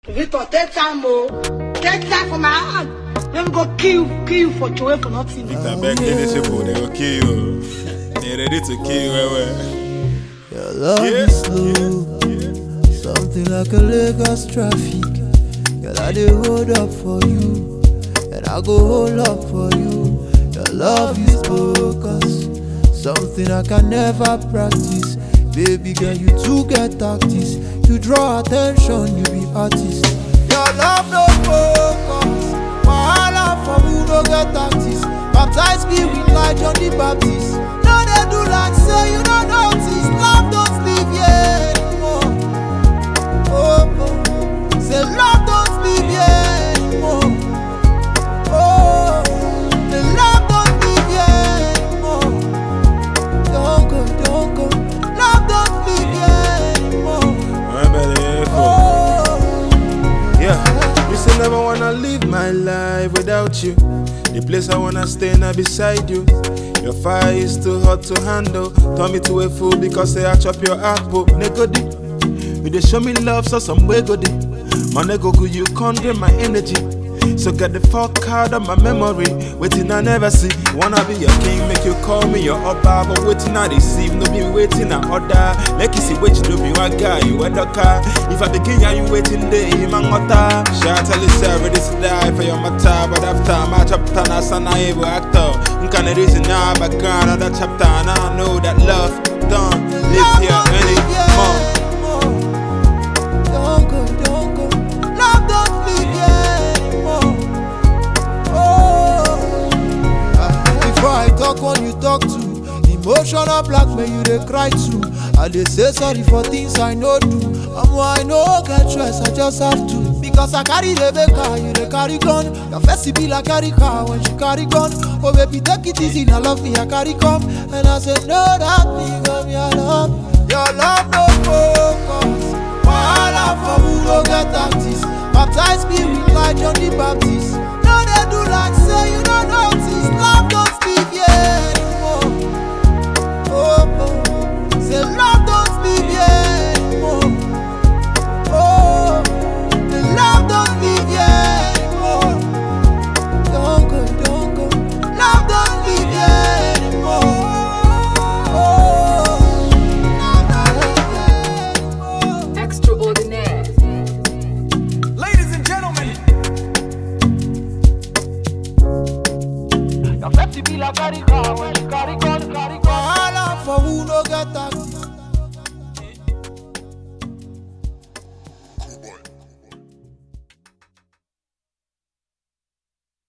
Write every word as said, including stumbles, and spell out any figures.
Victor, take time, oh. Take time for my hand. Let me go kill, kill you for Joey for nothing. Victor, back then they say, they will kill you. They're ready to kill you. Your love Yeah. is slow, something like a Lagos traffic. Girl, I dey hold up for you, and I go hold up for you. Your love is focus, something I can never practice. Baby girl, you too get tactics. You draw attention, you be artist. Your love no focus, wahala for who no get tactics. Baptize me with light John the Baptist. No they do like say you don't notice. Love don't leave here anymore. Oh, oh. Say love don't leave here anymore. Oh, the love don't leave here anymore. Don't go, don't go. Love don't leave here anymore. Oh, Yeah, you say never wanna live my life without you. The place I wanna stay now beside you. Your fire is too hot to handle. Turn me to a fool because say I chop your apple. Negodi, you dey show me love, so some way go dey. My nego go, you conquer my energy. So get the fuck out of my memory. Waiting I never see. Wanna be your king, make you call me your upper. But waiting I receive, no be waiting I order. Make you see what you do, be one guy, you a car. If I begin, yeah, you waiting day, man ngota. Shout tell yourself, ready to die for your matter. But after my chapter, na sana evil actor. Nkan it is in our background of that chapter. And I know that love don't live here anymore. don't go, don't go. Love don't leave here anymore. Oh, before I talk, when you talk to emotional blackmail, you dey cry too. I dey say sorry for things I no do. Um, I no get choice, I just have to. Because I carry the car, you dey carry gun. Your face be like carry car when she carry gun. Oh baby, take it easy, now love me, I carry come. And I say no, that nigga, me I love. Your love no focus. Wahala for who no get tactics. Baptize me with light John the Baptist.